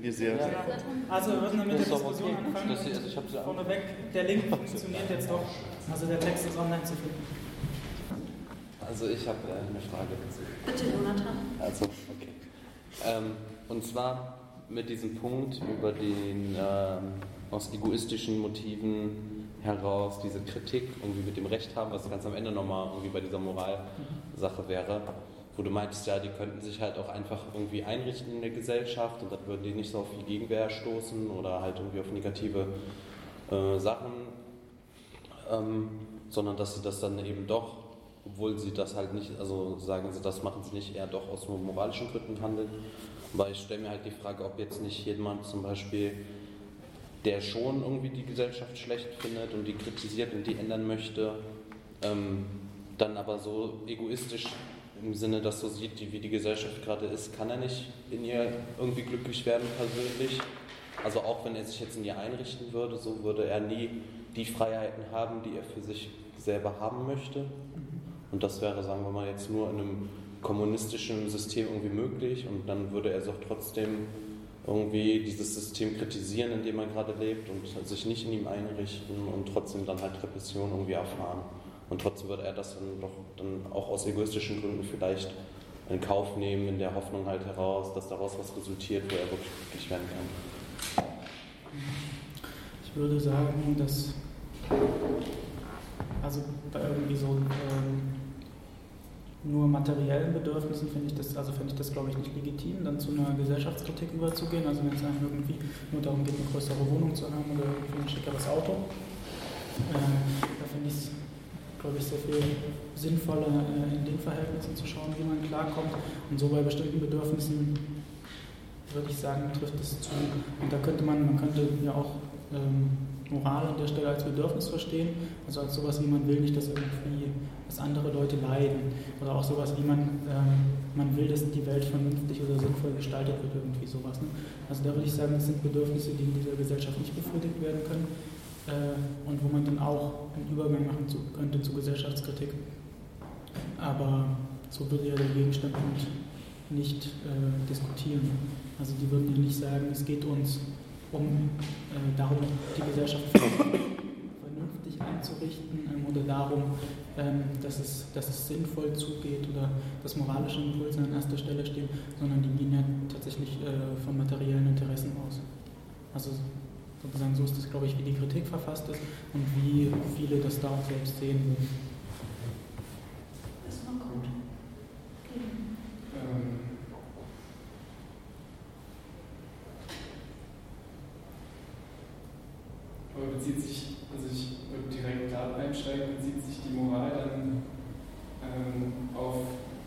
ihr sehr. Also wir müssen dann mit der Diskussion anfangen. Vorneweg, der Link funktioniert jetzt doch. Also der Text ist online zu finden. Also ich habe eine Frage dazu. Bitte, Jonathan. Also, okay. Und zwar mit diesem Punkt über den aus egoistischen Motiven heraus diese Kritik irgendwie mit dem Recht haben, was ganz am Ende nochmal irgendwie bei dieser Moralsache wäre, wo du meintest, ja, die könnten sich halt auch einfach irgendwie einrichten in der Gesellschaft und dann würden die nicht so auf viel Gegenwehr stoßen oder halt irgendwie auf negative Sachen, sondern dass sie das dann eben doch, obwohl sie das halt nicht, also sagen sie, das machen sie nicht, eher doch aus nur moralischen Gründen handeln. Aber ich stelle mir halt die Frage, ob jetzt nicht jemand zum Beispiel, der schon irgendwie die Gesellschaft schlecht findet und die kritisiert und die ändern möchte, dann aber so egoistisch im Sinne, dass so sieht, wie die Gesellschaft gerade ist, kann er nicht in ihr irgendwie glücklich werden persönlich. Also auch wenn er sich jetzt in ihr einrichten würde, so würde er nie die Freiheiten haben, die er für sich selber haben möchte. Und das wäre, sagen wir mal, jetzt nur in einem kommunistischen System irgendwie möglich und dann würde er doch trotzdem irgendwie dieses System kritisieren, in dem er gerade lebt und sich nicht in ihm einrichten und trotzdem dann halt Repression irgendwie erfahren. Und trotzdem würde er das dann doch dann auch aus egoistischen Gründen vielleicht in Kauf nehmen, in der Hoffnung halt heraus, dass daraus was resultiert, wo er wirklich glücklich werden kann. Ich würde sagen, dass also bei irgendwie so nur materiellen Bedürfnissen finde ich das glaube ich nicht legitim, dann zu einer Gesellschaftskritik überzugehen. Also wenn es einem irgendwie nur darum geht, eine größere Wohnung zu haben oder irgendwie ein schickeres Auto, da finde ich es, glaube ich, sehr viel sinnvoller, in den Verhältnissen zu schauen, wie man klarkommt. Und so bei bestimmten Bedürfnissen würde ich sagen, trifft es zu. Und da könnte man könnte ja auch Moral an der Stelle als Bedürfnis verstehen, also als sowas wie man will nicht, dass andere Leute leiden oder auch sowas wie man will, dass die Welt vernünftig oder sinnvoll gestaltet wird, irgendwie sowas. Ne? Also da würde ich sagen, das sind Bedürfnisse, die in dieser Gesellschaft nicht befriedigt werden können und wo man dann auch einen Übergang machen könnte zu Gesellschaftskritik. Aber so würde ja der Gegenstand nicht diskutieren. Also die würden ja nicht sagen, es geht uns darum, die Gesellschaft vernünftig einzurichten oder darum, dass es sinnvoll zugeht oder dass moralische Impulse an erster Stelle stehen, sondern die gehen ja tatsächlich von materiellen Interessen aus. Also sozusagen so ist das, glaube ich, wie die Kritik verfasst ist und wie viele das da auch selbst sehen würden. Das war gut. Aber bezieht sich, also ich würde direkt da einsteigen, bezieht sich die Moral dann auf,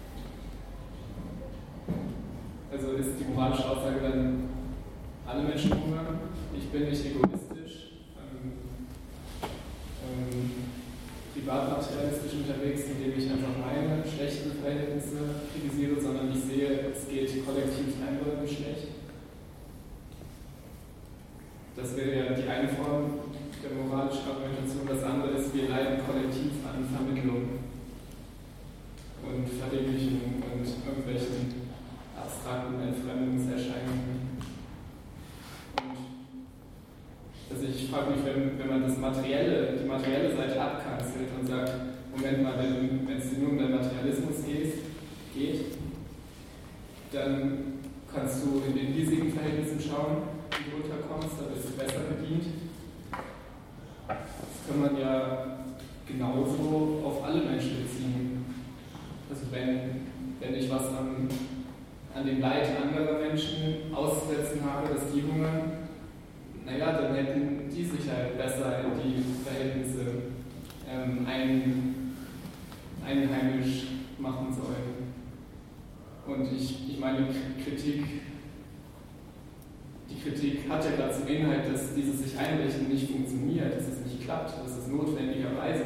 also ist die moralische Aussage dann, alle Menschen hungern, ich bin nicht egoistisch, privatmaterialistisch unterwegs, indem ich einfach meine schlechten Verhältnisse kritisiere, sondern ich sehe, es geht kollektiv allen Leuten schlecht. Das wäre ja die eine Form der moralischen Argumentation. Das andere ist, wir leiden kollektiv an Vermittlung und Verdinglichung und irgendwelchen abstrakten Entfremdungserscheinungen. Und also ich frage mich, wenn man die materielle Seite abkanzelt und sagt, Moment mal, wenn es nur um den Materialismus geht, dann kannst du in den hiesigen Verhältnissen schauen, wie du runterkommst, da bist du besser bedient. Das kann man ja genauso auf alle Menschen beziehen. Also wenn ich was an dem Leid anderer Menschen auszusetzen habe, dass die hungern, naja, dann hätten die sich halt besser in die Verhältnisse einheimisch machen sollen. Und ich meine, die Kritik hat ja gerade zum Inhalt, dass dieses sich einrichten nicht funktioniert, dass es nicht klappt, dass es notwendigerweise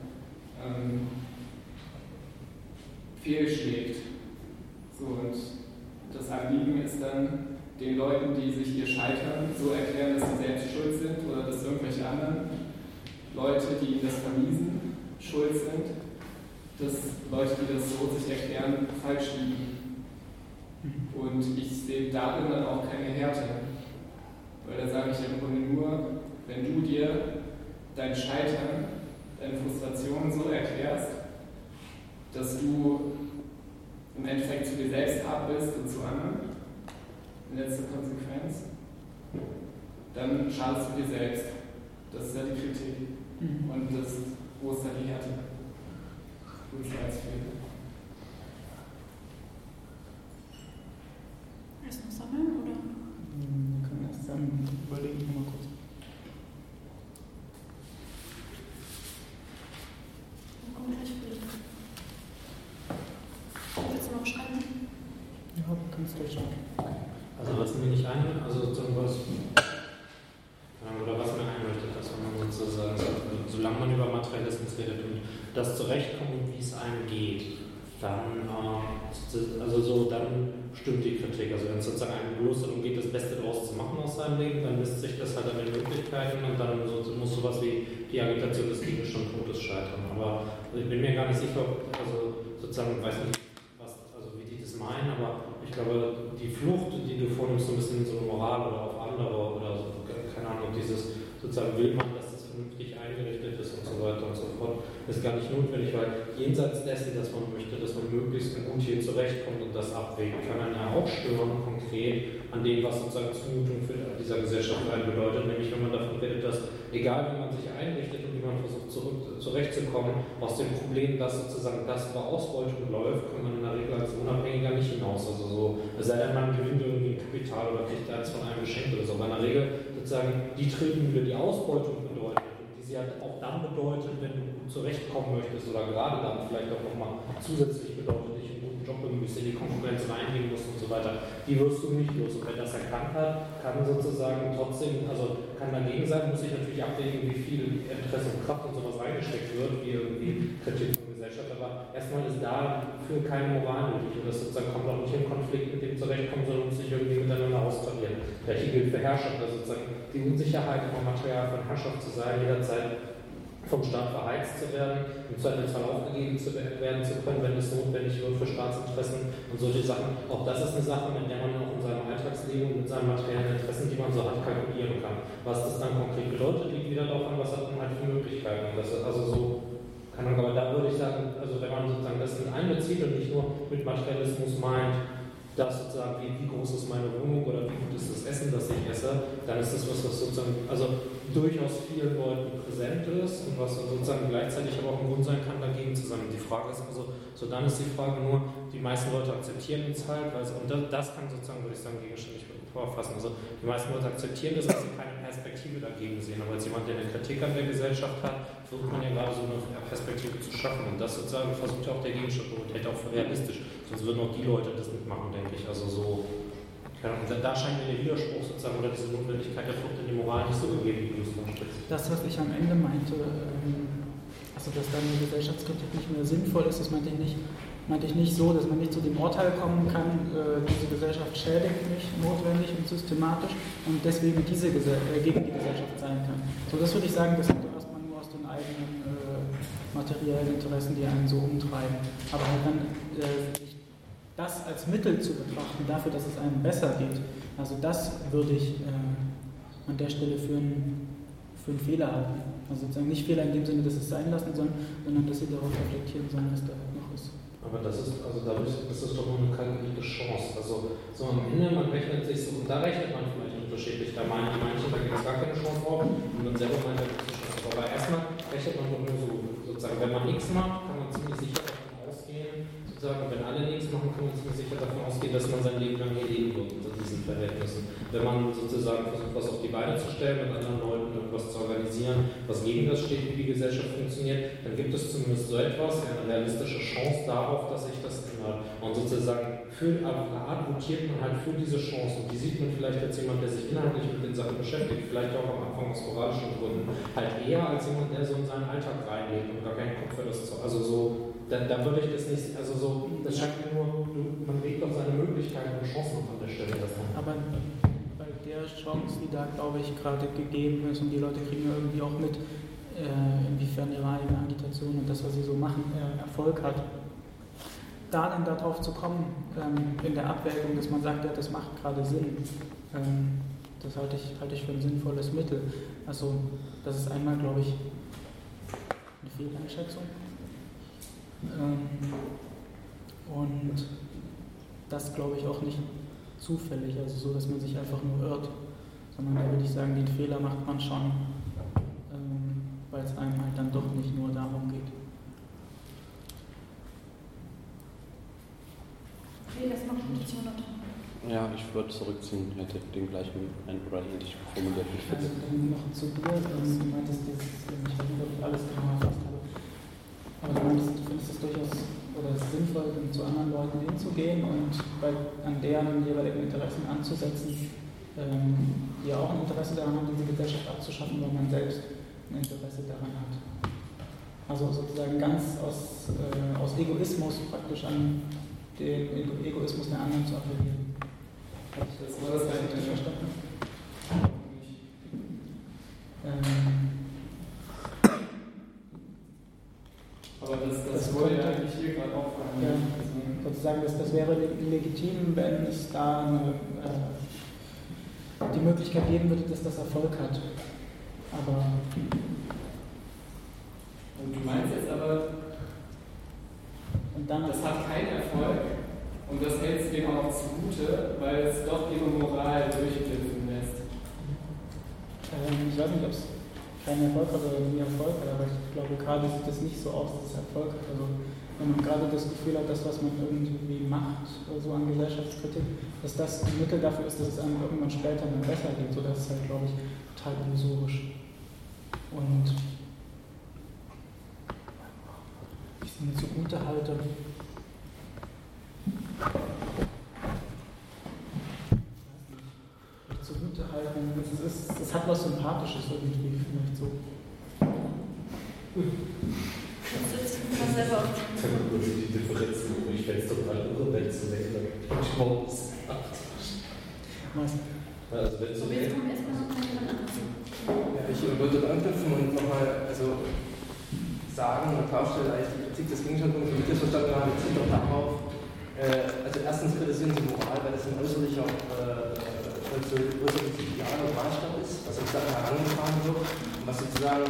fehlschlägt. So, und das Anliegen ist dann, den Leuten, die sich ihr Scheitern so erklären, dass sie selbst schuld sind oder dass irgendwelche anderen Leute, die ihnen das vermiesen, schuld sind, dass Leute, die das so sich erklären, falsch liegen. Und ich sehe darin dann auch keine Härte. wenn du dir dein Scheitern, deine Frustration so erklärst, dass du im Endeffekt zu dir selbst hart bist und zu anderen, in letzter Konsequenz, dann schadest du dir selbst. Das ist ja die Kritik. Und das, wo ist da die Härte? Wo ist da als Fehler? Erst noch sammeln, oder? Wir können erst sammeln. Überlege ich mal kurz. Dann kommt gleich Philipp. Willst du noch schreiben? Ja, du kannst durchschauen. Also was mir nicht ein, also was mir einleuchtet, dass man sozusagen sagt, solange man über Materialismus redet und das Zurechtkommen, wie es einem geht, dann, dann stimmt die Kritik. Also wenn es sozusagen einem bloß darum geht, das Beste daraus zu machen aus seinem Leben, dann misst sich das halt an den Möglichkeiten und dann muss sowas wie die Agitation des Gegenstands Todes scheitern. Aber ich bin mir gar nicht sicher, ich weiß nicht, wie die das meinen, aber ich glaube, die Flucht, die du vornimmst, so ein bisschen in so eine Moral oder auf andere oder so, keine Ahnung, dieses sozusagen will man, dass das vernünftig eingerichtet ist und so weiter und so fort, ist gar nicht notwendig, weil jenseits dessen, dass man möchte, dass man möglichst gut hier zurechtkommt und das abwägt, kann man ja auch stören konkret an dem, was sozusagen Zumutung für dieser Gesellschaft bedeutet, nämlich wenn man davon redet, dass egal wie man sich einrichtet und wie man versucht zurechtzukommen, aus dem Problem, dass sozusagen das über Ausbeutung läuft, kommt man in der Regel als Unabhängiger nicht hinaus. Also so, es sei denn, man gewinnt irgendwie ein Kapital oder kriegt eins von einem geschenkt oder so. Aber in der Regel sozusagen die Tretmühle, die Ausbeutung bedeutet, die sie halt auch dann bedeutet, wenn du gut zurechtkommen möchtest oder gerade dann vielleicht auch nochmal zusätzlich bedeutet, dich einen guten Job bemühst, in die Konkurrenz reingehen musst und so weiter, die wirst du nicht los. Und wer das erkannt hat, kann sozusagen trotzdem, also kann dagegen sein, muss sich natürlich abwägen, wie viel Interesse und Kraft und sowas reingesteckt wird, wie irgendwie Kritik von Gesellschaft, aber erstmal ist dafür keine Moral nötig und das sozusagen kommt auch nicht im Konflikt mit dem zurechtkommen, sondern muss sich irgendwie miteinander austarieren. Gleiche gilt für Herrschaft, also sozusagen die Unsicherheit, immer Material von Herrschaft zu sein, jederzeit vom Staat verheizt zu werden, im Zweifelsfall aufgegeben werden zu können, wenn es notwendig wird für Staatsinteressen und solche Sachen. Auch das ist eine Sache, mit der man auch in seinem Alltagsleben und mit seinen materiellen Interessen, die man so hat, kalkulieren kann. Was das dann konkret bedeutet, liegt wieder darauf an, was hat man halt für Möglichkeiten. Das ist also so, aber da würde ich sagen, also wenn man sozusagen das mit einbezieht und nicht nur mit Materialismus meint, dass sozusagen, wie groß ist meine Wohnung oder wie gut ist das Essen, das ich esse, dann ist das was sozusagen, also durchaus vielen Leuten präsent ist und was sozusagen gleichzeitig aber auch ein Grund sein kann, dagegen zu sein. Die Frage ist also, so dann ist die Frage nur, die meisten Leute akzeptieren es halt, und das kann sozusagen, würde ich sagen, gegenständig vorfassen. Also die meisten Leute akzeptieren das, dass sie keine Perspektive dagegen sehen, aber als jemand, der eine Kritik an der Gesellschaft hat, versucht man ja gerade so eine Perspektive zu schaffen und das sozusagen versucht ja auch der Gegenstand und hält auch für realistisch, sonst würden auch die Leute das mitmachen, denke ich. Also so, und da scheint mir der Widerspruch sozusagen oder diese Notwendigkeit der Flucht in die Moral nicht so gegeben, wie du es vorstellst. Das, was ich am Ende meinte, also dass dann eine Gesellschaftskritik nicht mehr sinnvoll ist, das meinte ich nicht so, dass man nicht zu dem Urteil kommen kann, diese Gesellschaft schädigt mich notwendig und systematisch und deswegen gegen die Gesellschaft sein kann. So, das würde ich sagen, das kommt erstmal nur aus den eigenen materiellen Interessen, die einen so umtreiben. Aber halt dann das als Mittel zu betrachten, dafür, dass es einem besser geht, also das würde ich an der Stelle für einen Fehler halten. Also sozusagen nicht Fehler in dem Sinne, dass es sein lassen, sondern dass sie darauf reflektieren sollen, was da noch ist. Aber das ist doch nur eine kalkulierte Chance. Also so am Ende, man rechnet sich so, und da rechnet man vielleicht unterschiedlich. Da meinen manche, da gibt es gar keine Chance drauf, und man selber meint, da gibt es eine Chance. Aber erstmal rechnet man doch nur so, sozusagen, wenn man nichts macht, kann man ziemlich sicher davon ausgehen, sozusagen, wenn alle nichts machen, kann man ziemlich sicher davon ausgehen, dass man sein Leben lang hier leben wird unter diesen Verhältnissen. Wenn man sozusagen versucht, was auf die Beine zu stellen, mit anderen Leuten irgendwas zu organisieren, was gegen das steht, wie die Gesellschaft funktioniert, dann gibt es zumindest so etwas, eine realistische Chance darauf, dass sich das ändert. Und sozusagen advoziert man halt für diese Chance. Und die sieht man vielleicht als jemand, der sich inhaltlich mit den Sachen beschäftigt, vielleicht auch am Anfang aus moralischen Gründen, halt eher als jemand, der so in seinen Alltag reingeht und gar keinen Kopf für das zu. Also so, da würde ich das nicht, also so, das scheint mir nur, man legt doch seine Möglichkeiten und Chancen an der Stelle davon. Aber bei der Chance, die da, glaube ich, gerade gegeben ist, und die Leute kriegen ja irgendwie auch mit, inwiefern ihre eigene Agitation und das, was sie so machen, Erfolg hat. Da dann darauf zu kommen, in der Abwägung, dass man sagt, ja, das macht gerade Sinn, Das halte ich für ein sinnvolles Mittel. Also das ist einmal, glaube ich, eine Fehleinschätzung. Und das glaube ich auch nicht zufällig, also so, dass man sich einfach nur irrt, sondern da würde ich sagen, den Fehler macht man schon, weil es einem halt dann doch nicht nur darum geht. Okay, das macht die Jonathan. Ja, ich würde zurückziehen, hätte den gleichen oder ähnlich formuliert. Also dann noch zu dir, du meintest jetzt, ich weiß nicht, ob ich alles genau erfasst habe, aber du meintest, du findest es durchaus oder es ist sinnvoll, zu anderen Leuten hinzugehen und an deren jeweiligen Interessen anzusetzen, die ja auch ein Interesse daran haben, diese Gesellschaft abzuschaffen, weil man selbst ein Interesse daran hat. Also sozusagen ganz aus Egoismus praktisch an den Egoismus der anderen zu appellieren. Habe ich das richtig verstanden? Aber das wurde ja eigentlich hier gerade auch verhandelt. Ja, sozusagen, das wäre legitim, wenn es da die Möglichkeit geben würde, dass das Erfolg hat. Aber. Und du meinst jetzt aber, und dann das hat keinen Erfolg und das hältst du dem auch zugute, weil es doch ihre Moral durchblitzen lässt. Ich weiß nicht, ob es keinen Erfolg hat oder nie Erfolg hat, aber ich glaube, gerade sieht es nicht so aus, dass es Erfolg hat. Also, wenn man gerade das Gefühl hat, dass was man irgendwie macht, so an Gesellschaftskritik, dass das ein Mittel dafür ist, dass es einem irgendwann später dann besser geht. So, das ist halt, glaube ich, total illusorisch. Und ich es mir zugute halte, es hat was Sympathisches irgendwie, vielleicht so. Das selber auf die Differenzen, ich fände es total irre, wenn es so weg ich überhaupt nicht sagt. Also wenn so jetzt kommt erstmal noch mal jemand anderes. Ja, ich wollte anknüpfen und nochmal sagen und klarstellen, eigentlich die Kritik des Gegenstandspunkts, wie ich das verstanden habe, bezieht doch darauf, also erstens kritisieren sie Moral, weil das ein äußerlicher idealer Maßstab ist, was sozusagen herangetragen wird und was sozusagen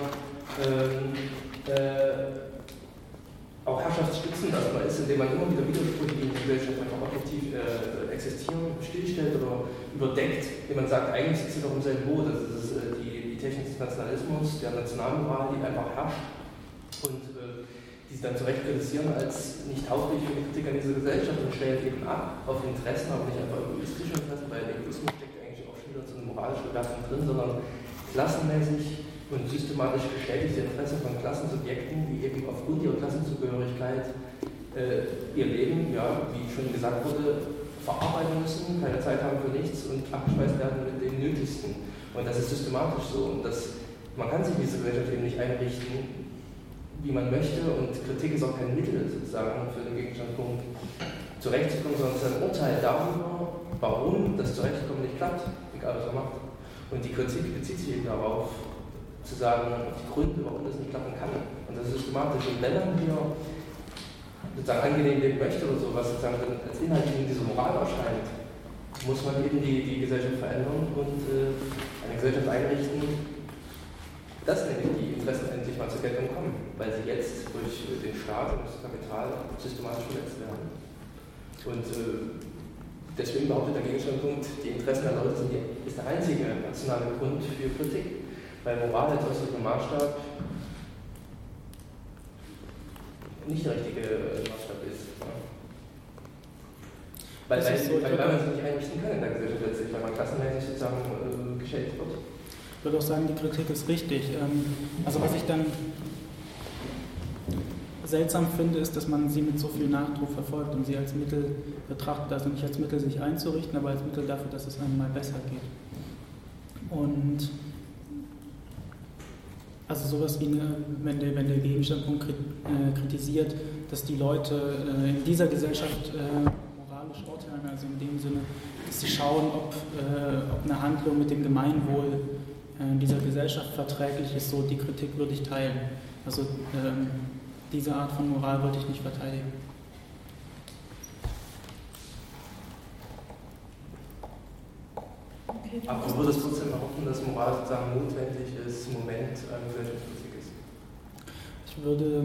auch herrschaftsstützend erstmal ist, indem man immer wieder Widersprüche, die in der Gesellschaft einfach objektiv existieren, stillstellt oder überdeckt, indem man sagt, eigentlich sitzt sie doch im selben Boot. Also das ist die Technik des Nationalismus, der Nationalmoral, die einfach herrscht und die sie dann zu Recht kritisieren als nicht tauglich für die Kritik an dieser Gesellschaft und stellen eben ab auf Interessen, aber nicht einfach egoistische Interessen, weil Egoismus steckt eigentlich auch schon wieder so eine moralische Bewertung drin, sondern klassenmäßig und systematisch bestätigte Interessen von Klassensubjekten, die eben aufgrund ihrer Klassenzugehörigkeit ihr Leben, ja, wie schon gesagt wurde, verarbeiten müssen, keine Zeit haben für nichts und abgespeist werden mit dem Nötigsten. Und das ist systematisch so. Und man kann sich diese Gesellschaft eben nicht einrichten, wie man möchte. Und Kritik ist auch kein Mittel sozusagen für den Gegenstandpunkt zurechtzukommen, sondern es ist ein Urteil darüber, warum das Zurechtkommen nicht klappt, egal was man macht. Und die Kritik bezieht sich eben darauf, zu sagen, auf die Gründe, warum das nicht klappen kann. Und das ist systematisch. Und wenn man hier sozusagen angenehm leben möchte oder so, was sozusagen als Inhalt in dieser Moral erscheint, muss man eben die Gesellschaft verändern und eine Gesellschaft einrichten, dass nämlich die Interessen endlich mal zur Geltung kommen, weil sie jetzt durch den Staat und das Kapital systematisch verletzt werden. Und deswegen behauptet der Gegenstandpunkt, die Interessen der Leute ist der einzige nationale Grund für Kritik. Weil Moral als äußerlicher Maßstab nicht der richtige Maßstab ist. Ja. Weil man es nicht einrichten kann in der Gesellschaft letztlich, weil man klassenmäßig sozusagen geschädigt wird. Ich würde auch sagen, die Kritik ist richtig. Also was ich dann seltsam finde, ist, dass man sie mit so viel Nachdruck verfolgt und sie als Mittel betrachtet, also nicht als Mittel, sich einzurichten, aber als Mittel dafür, dass es einem mal besser geht. Und also sowas wie, wenn der Gegenstandpunkt kritisiert, dass die Leute in dieser Gesellschaft moralisch urteilen, also in dem Sinne, dass sie schauen, ob eine Handlung mit dem Gemeinwohl dieser Gesellschaft verträglich ist, so die Kritik würde ich teilen. Also diese Art von Moral würde ich nicht verteidigen. Okay. hilft Aber du würdest trotzdem behaupten, dass Moral sozusagen notwendig ist, im Moment eine Gesellschaftskritik ist? Ich würde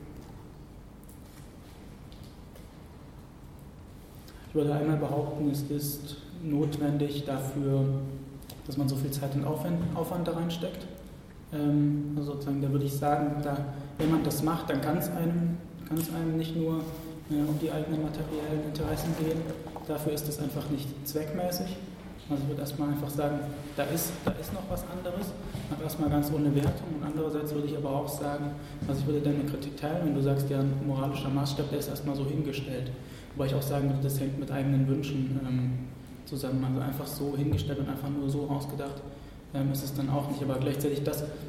einmal behaupten, es ist notwendig dafür, dass man so viel Zeit und Aufwand da reinsteckt. Also sozusagen, da würde ich sagen, wenn man das macht, dann kann es einem nicht nur um die eigenen materiellen Interessen gehen. Dafür ist es einfach nicht zweckmäßig. Also ich würde erstmal einfach sagen, da ist noch was anderes, aber erstmal ganz ohne Wertung. Und andererseits würde ich aber auch sagen, also ich würde deine Kritik teilen, wenn du sagst, ja, ein moralischer Maßstab, der ist erstmal so hingestellt. Wobei ich auch sagen würde, das hängt mit eigenen Wünschen zusammen. Also einfach so hingestellt und einfach nur so ausgedacht ist es dann auch nicht. Aber gleichzeitig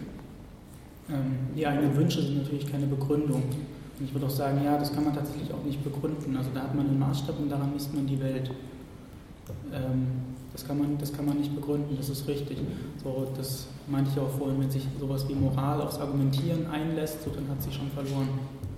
die eigenen Wünsche sind natürlich keine Begründung. Und ich würde auch sagen, ja, das kann man tatsächlich auch nicht begründen. Also da hat man einen Maßstab und daran misst man die Welt. Das kann man nicht begründen, das ist richtig. So, das meinte ich auch vorhin, wenn sich sowas wie Moral aufs Argumentieren einlässt, so, dann hat sie schon verloren.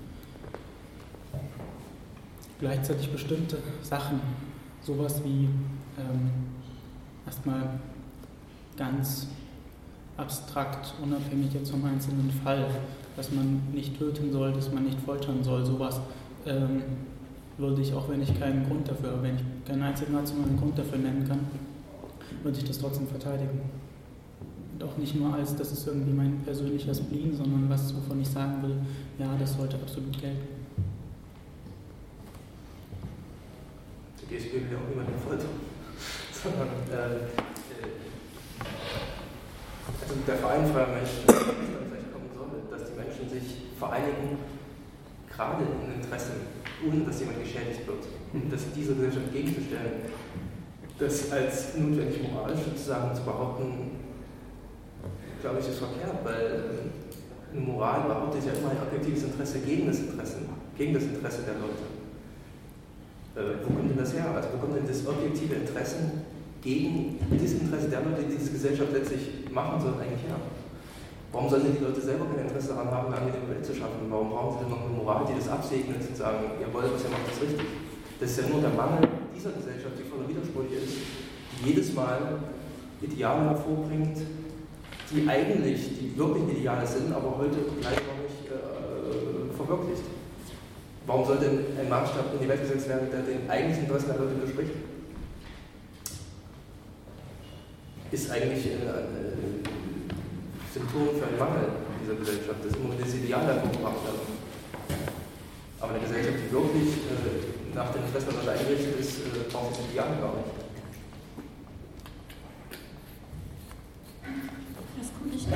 Gleichzeitig bestimmte Sachen, sowas wie erstmal ganz abstrakt, unabhängig jetzt vom einzelnen Fall, dass man nicht töten soll, dass man nicht foltern soll, sowas würde ich, auch wenn ich keinen Grund dafür, wenn ich keinen einzigen rationalen Grund dafür nennen kann, würde ich das trotzdem verteidigen. Und auch nicht nur als, das ist irgendwie mein persönlicher Spleen, sondern was, wovon ich sagen will, ja, das sollte absolut gelten. Ich will ja auch niemanden foltern, sondern also der Verein freier Menschen, das vielleicht kommen soll, dass die Menschen sich vereinigen, gerade in Interessen, ohne dass jemand geschädigt wird, dass dieser Gesellschaft gegenzustellen, das als notwendig moralisch sozusagen zu behaupten, glaube ich, ist verkehrt, weil eine Moral behauptet ja immer ein objektives Interesse gegen das Interesse der Leute. Wo kommt denn das her? Also wo kommt denn das objektive Interesse gegen das Interesse der Leute, die diese Gesellschaft letztlich machen sollen, eigentlich her? Warum sollen denn die Leute selber kein Interesse daran haben, eine angenehme Welt zu schaffen? Warum brauchen sie denn noch eine Moral, die das absegnet und sagen, jawohl, was ihr macht, ist richtig? Das ist ja nur der Mangel dieser Gesellschaft, die voller Widersprüche ist, die jedes Mal Ideale hervorbringt, die wirklich Ideale sind, aber heute leider noch nicht verwirklicht. Warum soll denn ein Maßstab in die Welt gesetzt werden, der den eigentlichen Interessen der Leute widerspricht? Ist eigentlich ein Symptom für einen Mangel dieser Gesellschaft, dass immer das Ideal hervorgebracht wird. Aber eine Gesellschaft, die wirklich nach den Interessen der Leute eingerichtet ist, braucht das Ideal gar nicht. Das kommt nicht.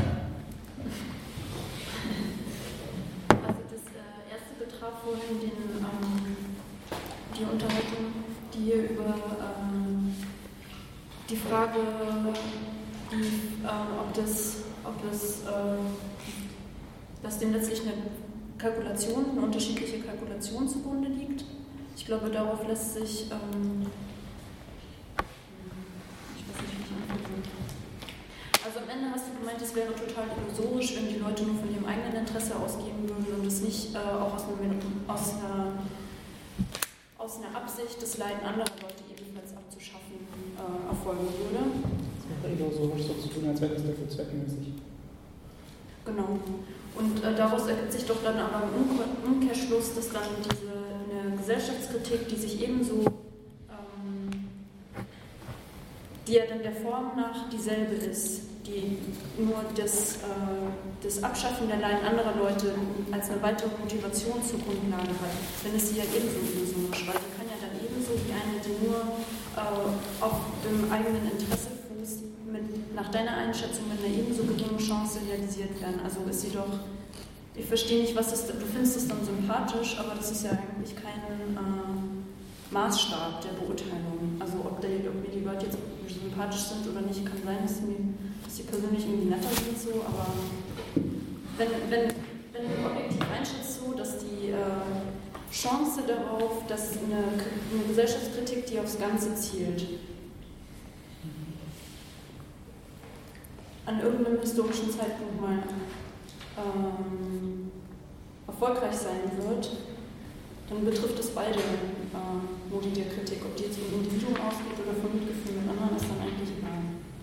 Betraf vorhin die Unterhaltung, die über die Frage, dass dem letztlich eine unterschiedliche Kalkulation zugrunde liegt. Ich glaube, darauf lässt sich, ich weiß nicht, wie ich antworte. Also am Ende hast du gemeint, es wäre total illusorisch, wenn die Leute nur von ihrem eigenen Interesse ausgehen würden und es nicht auch aus einer Absicht, das Leiden anderer Leute ebenfalls abzuschaffen, erfolgen würde. Es wäre illusorisch, so zu tun, als wäre das dafür zweckmäßig. Genau. Und daraus ergibt sich doch dann aber im Umkehrschluss, dass dann eine Gesellschaftskritik, die sich ebenso die ja dann der Form nach dieselbe ist, die nur das Abschaffen der Leiden anderer Leute als eine weitere Motivation zur Grundlage hat, wenn es sie ja ebenso illusorisch, weil sie kann ja dann ebenso die eine, die nur auf dem eigenen Interesse fußt, nach deiner Einschätzung mit einer ebenso geringen Chance realisiert werden. Also ist sie doch, ich verstehe nicht, du findest es dann sympathisch, aber das ist ja eigentlich kein Maßstab der Beurteilung. Also ob mir die Leute jetzt sympathisch sind oder nicht, kann sein, dass sie persönlich irgendwie netter sind, so, aber wenn du objektiv einschätzt, so, dass die Chance darauf, dass eine Gesellschaftskritik, die aufs Ganze zielt, an irgendeinem historischen Zeitpunkt mal erfolgreich sein wird, dann betrifft es beide Modi der Kritik. Ob die jetzt vom Individuum ausgeht oder vom Mitgefühl mit anderen, ist dann eigentlich egal.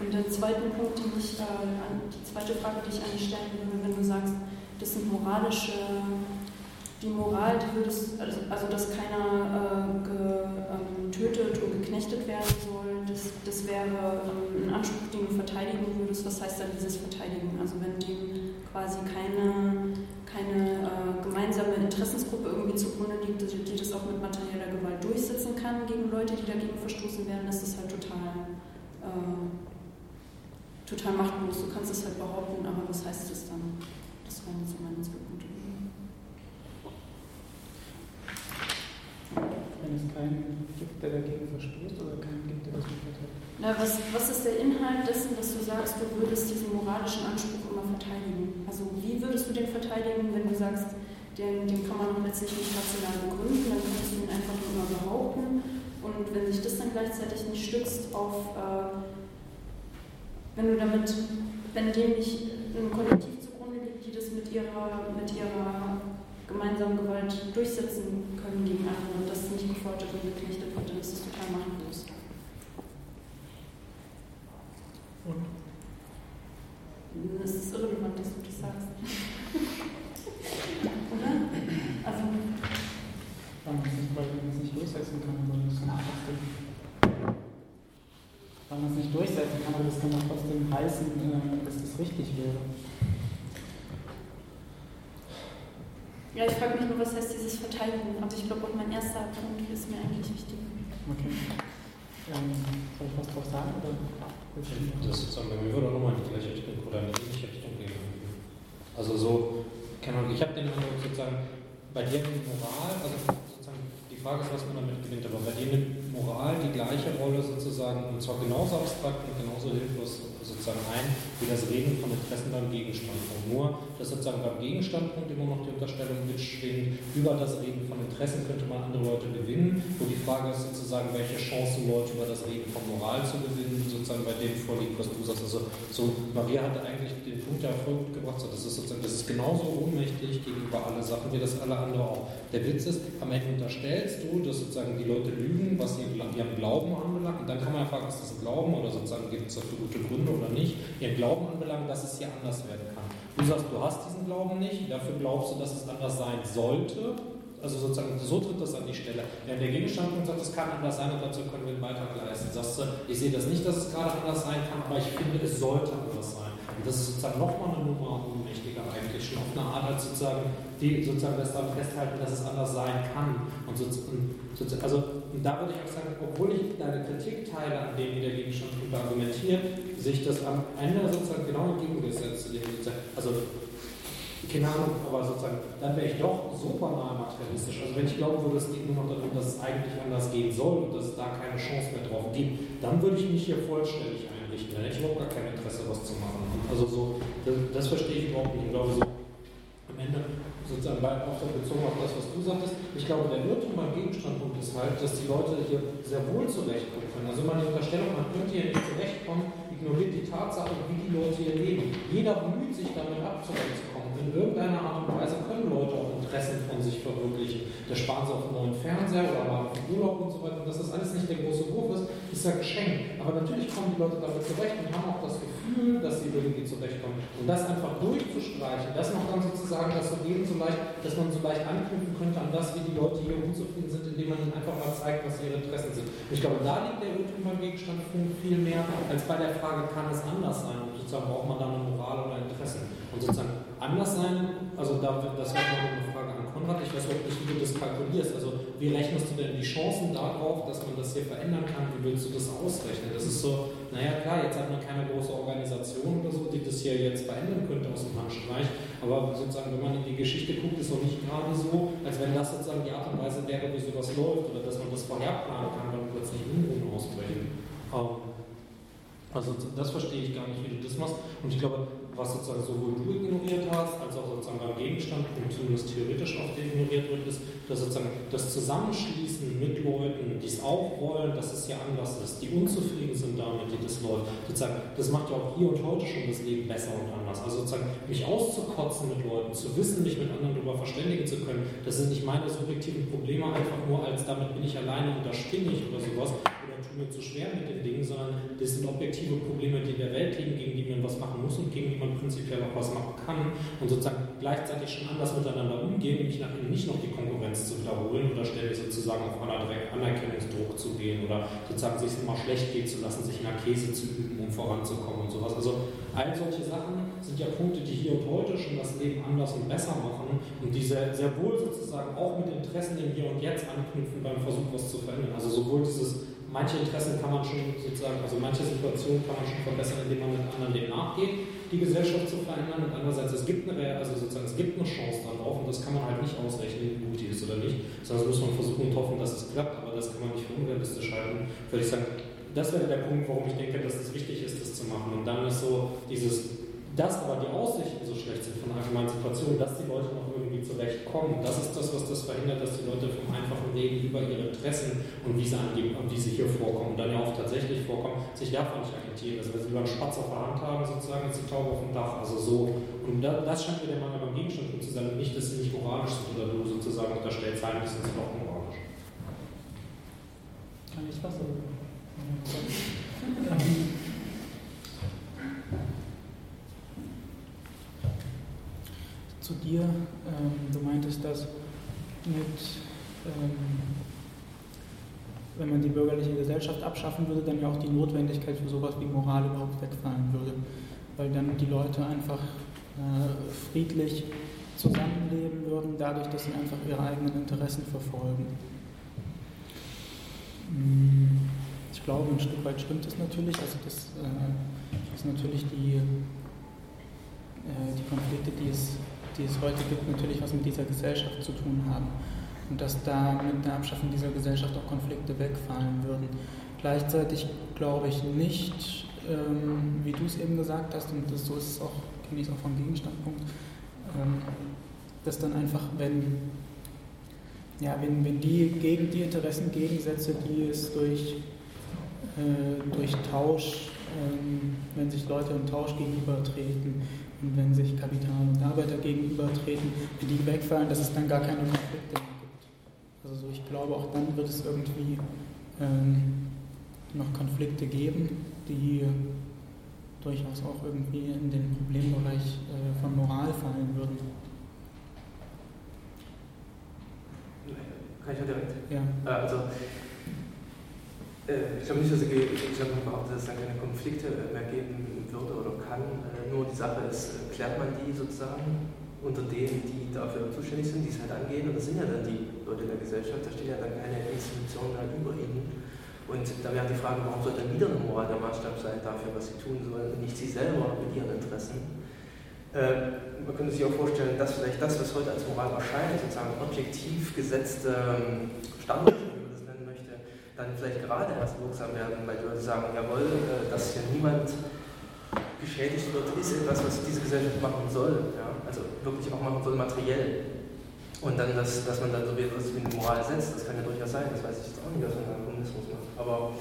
Und der zweite Punkt, die zweite Frage, die ich an dich stellen würde, wenn du sagst, das sind die Moral, die würdest, also dass keiner getötet oder geknechtet werden soll, das wäre ein Anspruch, den du verteidigen würdest. Was heißt dann dieses Verteidigen? Also wenn dem quasi keine gemeinsame Interessensgruppe irgendwie zugrunde liegt, die das auch mit materieller Gewalt durchsetzen kann gegen Leute, die dagegen verstoßen werden, ist das halt total machtlos. Du kannst es halt behaupten, aber was heißt das dann? Das waren jetzt so meine 2 Punkte. Wenn es keinen gibt, der dagegen verstößt oder keinen gibt, der das nicht verteidigt? Na, was ist der Inhalt dessen, dass du sagst, du würdest diesen moralischen Anspruch immer verteidigen? Also wie würdest du den verteidigen, wenn du sagst, den kann man letztlich nicht rational begründen, dann kannst du ihn einfach nur immer behaupten. Und wenn sich das dann gleichzeitig nicht stützt auf, wenn dem nicht ein Kollektiv zugrunde liegt, die das mit ihrer gemeinsamen Gewalt durchsetzen können gegen andere und das nicht gefoltert und geknechtet wird, dann ist das total machtlos. Und? Es ist irrelevant, dass du das sagst. Oder? Also. Weil man es nicht durchsetzen kann, aber das kann trotzdem. Wenn man es nicht durchsetzen kann, aber das kann man trotzdem heißen, dass das richtig wäre. Ja, ich frage mich nur, was heißt dieses Verteidigen? Also ich glaube, auch mein erster Punkt ist mir eigentlich wichtig. Okay. Soll ich was drauf sagen? Oder? Das sozusagen bei mir würde auch nochmal in die gleiche Richtung oder in die ähnliche Richtung gehen. Also so, keine Ahnung, ich habe den Eindruck sozusagen, bei dir eine Moral, also sozusagen die Frage ist, was man damit gewinnt, aber bei dir eine Moral die gleiche Rolle sozusagen, und zwar genauso abstrakt und genauso hilflos sozusagen wie das Reden von Interessen beim Gegenstandpunkt. Nur, dass sozusagen beim Gegenstandpunkt immer noch die Unterstellung mitschwingt, über das Reden von Interessen könnte man andere Leute gewinnen, wo die Frage ist sozusagen, welche Chancen Leute über das Reden von Moral zu gewinnen, sozusagen bei dem vorliegt, was du sagst. Also so, Maria hatte eigentlich den Punkt der Erfolg gebracht, so, das ist genauso ohnmächtig gegenüber alle Sachen, wie das alle andere auch. Der Witz ist, am Ende unterstellst du, dass sozusagen die Leute lügen, was ihren Glauben anbelangt, und dann kann man ja fragen, ist das ein Glauben oder sozusagen gibt es dafür gute Gründe oder nicht, ihren Glauben anbelangt, dass es hier anders werden kann. Du sagst, du hast diesen Glauben nicht, dafür glaubst du, dass es anders sein sollte, also sozusagen, so tritt das an die Stelle. Wenn der Gegenstandpunkt sagt, es kann anders sein und dazu können wir einen Beitrag leisten, sagst du, ich sehe das nicht, dass es gerade anders sein kann, aber ich finde, es sollte anders sein. Und das ist sozusagen nochmal eine Nummer ohnmächtiger eigentlich, schon auf eine Art, als sozusagen, die sozusagen das daran festhalten, dass es anders sein kann. Und da würde ich auch sagen, obwohl ich deine Kritik teile, an dem der Gegenstandpunkt argumentiert, sehe ich das am Ende sozusagen genau entgegengesetzt zu dem sozusagen, also keine Ahnung, aber sozusagen, dann wäre ich doch so banal materialistisch. Also wenn ich glauben würde, es geht nur noch darum, dass es eigentlich anders gehen soll und dass es da keine Chance mehr drauf gibt, dann würde ich mich hier vollständig einrichten. Dann hätte ich überhaupt gar kein Interesse, was zu machen. Also so, das verstehe ich überhaupt nicht. Ich glaube so, am Ende sozusagen auch bezogen auf das, was du sagtest, ich glaube, der Irrtum beim Gegenstandpunkt ist halt, dass die Leute hier sehr wohl zurechtkommen können. Also meine Unterstellung, man könnte hier nicht zurechtkommen, ignoriert die Tatsache, wie die Leute hier leben. Jeder bemüht sich damit abzukommen. In irgendeiner Art und Weise können Leute auch Interessen von sich verwirklichen. Da sparen sie auf einen neuen Fernseher oder mal auf den Urlaub und so weiter. Und dass das alles nicht der große Wurf ist ja geschenkt. Aber natürlich kommen die Leute damit zurecht und haben auch das Gefühl, dass sie irgendwie zurechtkommen. Und das einfach durchzustreichen, das noch dann sozusagen, dass man so leicht anknüpfen könnte an das, wie die Leute hier unzufrieden sind, indem man ihnen einfach mal zeigt, was ihre Interessen sind. Und ich glaube, da liegt der Irrtum beim Gegenstandpunkt viel mehr, als bei der Frage, kann es anders sein? Und sozusagen braucht man da eine Moral oder Interessen. Und sozusagen anders sein, also das wäre noch eine Frage an Konrad, ich weiß überhaupt nicht, wie du das kalkulierst. Also wie rechnest du denn die Chancen darauf, dass man das hier verändern kann? Wie willst du das ausrechnen? Das ist so, naja klar, jetzt hat man keine große Organisation oder so, die das hier jetzt verändern könnte aus dem Handstreich, aber sozusagen, wenn man in die Geschichte guckt, ist es auch nicht gerade so, als wenn das sozusagen die Art und Weise wäre, wie sowas läuft oder dass man das vorherplanen kann, wenn plötzlich Unruhen ausbrechen. Also das verstehe ich gar nicht, wie du das machst. Und ich glaube, was sozusagen sowohl du ignoriert hast, als auch sozusagen beim Gegenstand, und zumindest theoretisch auch ignoriert wird, ist, dass sozusagen das Zusammenschließen mit Leuten, die es auch wollen, dass es hier anders ist, die unzufrieden sind damit, die das läuft, sozusagen, das macht ja auch hier und heute schon das Leben besser und anders. Also sozusagen mich auszukotzen mit Leuten, zu wissen, mich mit anderen darüber verständigen zu können, das sind nicht meine subjektiven Probleme, einfach nur als damit bin ich alleine und da spinne ich oder sowas. Oder oder tu mir zu schwer mit den Dingen, sondern das sind objektive Probleme, die in der Welt liegen, gegen die man was machen muss und gegen die man prinzipiell auch was machen kann und sozusagen gleichzeitig schon anders miteinander umgehen, nämlich nach innen nicht noch die Konkurrenz zu wiederholen oder ständig sozusagen auf Anerkennungsdruck zu gehen oder sozusagen sich immer schlecht gehen zu lassen, sich in der Käse zu üben, um voranzukommen und sowas. Also all solche Sachen sind ja Punkte, die hier und heute schon das Leben anders und besser machen und die sehr, sehr wohl sozusagen auch mit Interessen im Hier und Jetzt anknüpfen beim Versuch, was zu verändern. Also sowohl manche Interessen kann man schon sozusagen, also manche Situationen kann man schon verbessern, indem man mit anderen dem nachgeht, die Gesellschaft zu verändern und andererseits es gibt eine Chance darauf und das kann man halt nicht ausrechnen, wie gut die ist oder nicht, sondern das muss man versuchen und hoffen, dass es klappt, aber das kann man nicht für unrealistisch halten. Würde ich sagen, das wäre der Punkt, warum ich denke, dass es wichtig ist, das zu machen. Und dann ist so dass aber die Aussichten so schlecht sind von der allgemeinen Situation, dass die Leute noch irgendwie zurechtkommen. Das ist das, was das verhindert, dass die Leute vom einfachen Leben über ihre Interessen und wie sie angeben und wie sie hier vorkommen und dann ja auch tatsächlich vorkommen, sich davon nicht orientieren. Also wenn sie lieber einen Spatz auf der Hand haben, sozusagen, als die Taube auf dem Dach. Also so. Und das scheint mir der Mangel beim Gegenstand zu sein. Und nicht, dass sie nicht moralisch sind oder du sozusagen unterstellst, eigentlich sind sie doch moralisch. Kann ich was sagen? Zu dir, du meintest, dass wenn man die bürgerliche Gesellschaft abschaffen würde, dann ja auch die Notwendigkeit für sowas wie Moral überhaupt wegfallen würde, weil dann die Leute einfach friedlich zusammenleben würden, dadurch, dass sie einfach ihre eigenen Interessen verfolgen. Ich glaube, ein Stück weit stimmt das natürlich, also das ist natürlich die Konflikte, die es heute gibt, natürlich was mit dieser Gesellschaft zu tun haben. Und dass da mit der Abschaffung dieser Gesellschaft auch Konflikte wegfallen würden. Gleichzeitig glaube ich nicht, wie du es eben gesagt hast, und so ist es auch, kenne ich es auch vom Gegenstandpunkt, dass dann einfach, wenn die gegen die Interessengegensätze, die es durch Tausch, wenn sich Leute im Tausch gegenübertreten, und wenn sich Kapital und Arbeiter gegenübertreten, wenn die wegfallen, dass es dann gar keine Konflikte mehr gibt. Also so, ich glaube, auch dann wird es irgendwie noch Konflikte geben, die durchaus auch irgendwie in den Problembereich von Moral fallen würden. Kann ich ja direkt? Ja. Ich glaube nicht, dass ich behaupte, dass es dann keine Konflikte mehr geben würde oder kann. Nur die Sache ist, klärt man die sozusagen unter denen, die dafür zuständig sind, die es halt angehen. Und das sind ja dann die Leute der Gesellschaft, da steht ja dann keine Institution halt über ihnen. Und da wäre die Frage, warum soll dann wieder eine Moral der Maßstab sein dafür, was sie tun sollen, und nicht sie selber mit ihren Interessen. Man könnte sich auch vorstellen, dass vielleicht das, was heute als Moral erscheint, sozusagen objektiv gesetzte Standards, dann vielleicht gerade erst wirksam werden, weil die Leute sagen, jawohl, dass hier niemand geschädigt wird, ist etwas, was diese Gesellschaft machen soll, ja? Also wirklich auch machen soll, materiell. Und dann, dass man dann so etwas wie eine Moral setzt, das kann ja durchaus sein, das weiß ich jetzt auch nicht, was man beim Kommunismus macht. Aber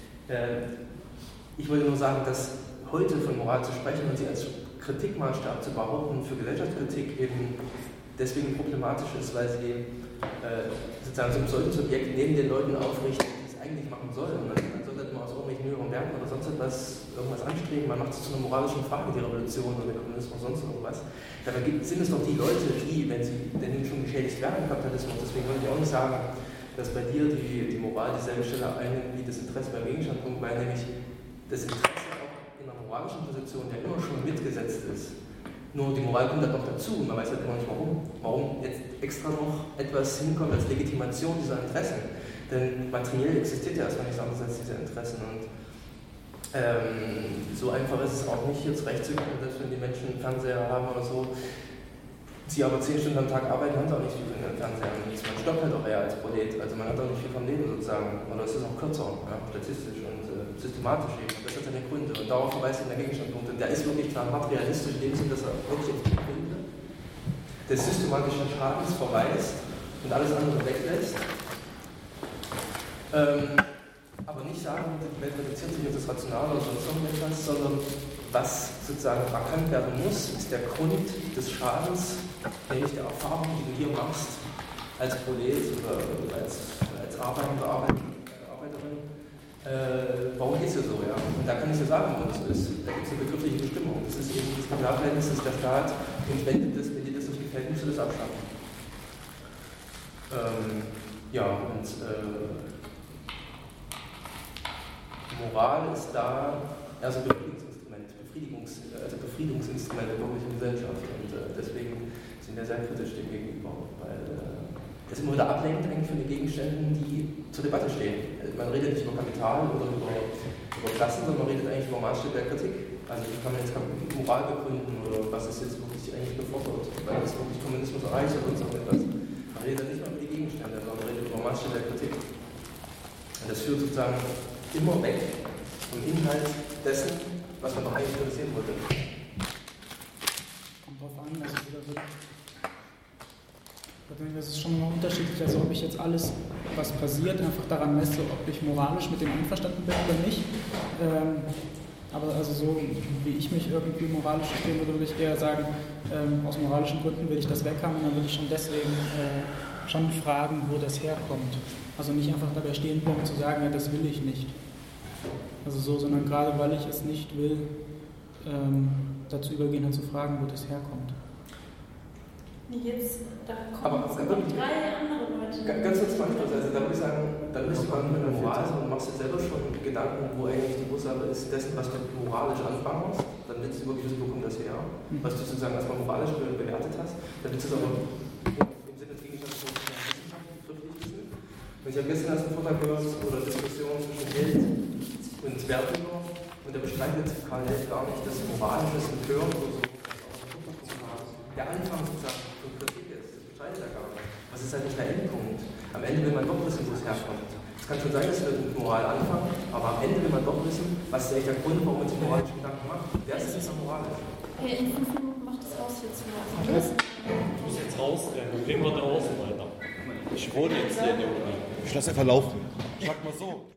ich wollte nur sagen, dass heute von Moral zu sprechen und sie als Kritikmaßstab zu behaupten für Gesellschaftskritik eben deswegen problematisch ist, weil sie sozusagen so ein solches Objekt neben den Leuten aufrichten, eigentlich machen soll. Und man sollte immer aus irgendwelchen höheren Werken oder sonst irgendwas anstreben. Man macht es zu einer moralischen Frage, die Revolution oder der Kommunismus oder sonst irgendwas. Dabei sind es doch die Leute, die, wenn sie denn schon geschädigt werden im Kapitalismus, deswegen wollte ich auch nicht sagen, dass bei dir die Moral dieselbe Stelle einnimmt wie das Interesse beim Gegenstandpunkt, weil nämlich das Interesse auch in einer moralischen Position ja immer schon mitgesetzt ist. Nur die Moral kommt dann noch dazu und man weiß halt immer nicht warum. Warum jetzt extra noch etwas hinkommt als Legitimation dieser Interessen. Denn materiell existiert ja erstmal nichts anderes als diese Interessen und so einfach ist es auch nicht, jetzt recht zu kommen, dass wenn die Menschen einen Fernseher haben oder so, sie aber 10 Stunden am Tag arbeiten, haben sie auch nicht viel von den Fernsehern. Man stoppt halt auch eher als Prolet, also man hat auch nicht viel vom Leben sozusagen, oder es ist auch kürzer, ja, statistisch und systematisch eben. Das hat seine Gründe und darauf verweist der Gegenstandpunkt und der ist wirklich klar materialistisch in dem Sinn, dass er wirklich auf die Gründe des systematischen Schadens verweist und alles andere weglässt. Aber nicht sagen, die Welt reduziert sich auf das Rationale oder sonst irgendetwas, sondern was sozusagen erkannt werden muss, ist der Grund des Schadens, nämlich der Erfahrung, die du hier machst, als Prolet oder als Arbeiterin, warum ist es so, ja? Und da kann ich dir sagen, warum es so ist. Da gibt es eine begriffliche Bestimmung. Das ist eben das Privatverhältnis, das ist der Staat und wenn dir das nicht gefällt, musst du das abschaffen. Moral ist da also Befriedungsinstrument der bürgerlichen Gesellschaft und deswegen sind wir sehr kritisch dem gegenüber, weil das immer wieder ablenkt eigentlich von den Gegenständen, die zur Debatte stehen. Man redet nicht über Kapital oder über Klassen, sondern man redet eigentlich über Maßstäbe der Kritik. Also wie kann man jetzt Moral begründen oder was ist jetzt wirklich eigentlich gefordert, weil das wirklich Kommunismus erreicht oder so etwas. Man redet nicht mehr über die Gegenstände, sondern man redet über Maßstäbe der Kritik. Und das führt sozusagen immer weg vom Inhalt dessen, was man noch eigentlich interessieren wollte. Kommt drauf an, also das ist schon immer unterschiedlich, also ob ich jetzt alles, was passiert, einfach daran messe, ob ich moralisch mit dem einverstanden bin oder nicht. Aber also so, wie ich mich irgendwie moralisch verstehen würde, würde ich eher sagen, aus moralischen Gründen will ich das weghaben und dann würde ich schon deswegen schon fragen, wo das herkommt. Also nicht einfach dabei stehen bleiben zu sagen, ja, das will ich nicht. Also so, sondern gerade weil ich es nicht will, dazu übergehen und zu fragen, wo das herkommt. Jetzt, da kommen noch 3 andere Leute. Ganz kurz mal, also da würde ich sagen, dann bist du gar nicht mit der Moral, sondern machst dir selber schon Gedanken, wo eigentlich die Ursache ist dessen, was du moralisch anfangen musst. Dann willst du wirklich wissen, wo kommt das her, was du sozusagen erstmal moralisch bewertet hast. Dann willst du es aber im Sinne des Gegenstands begrifflich wissen. Und ich habe gestern erst einen Vortrag gehört oder Diskussion zwischen Held und Werthuber und der bestreitet Karl Held gar nicht, dass moralisches und Hören oder so der Anfang sozusagen von Kritik ist. Das bestreitet er gar nicht. Was ist eigentlich der Endpunkt? Am Ende will man doch wissen, wo es herkommt. Es kann schon sein, dass wir mit Moral anfangen, aber am Ende will man doch wissen, was ist eigentlich der Grund, warum man sich moralische Gedanken macht. Wer ist jetzt moralisch? Okay, in 5 Minuten macht das Haus jetzt mal. Ich muss jetzt rausrennen, dann gehen wir draußen weiter. Ich wohne jetzt hier in der Uni. Ich lasse einfach laufen. Sag mal so.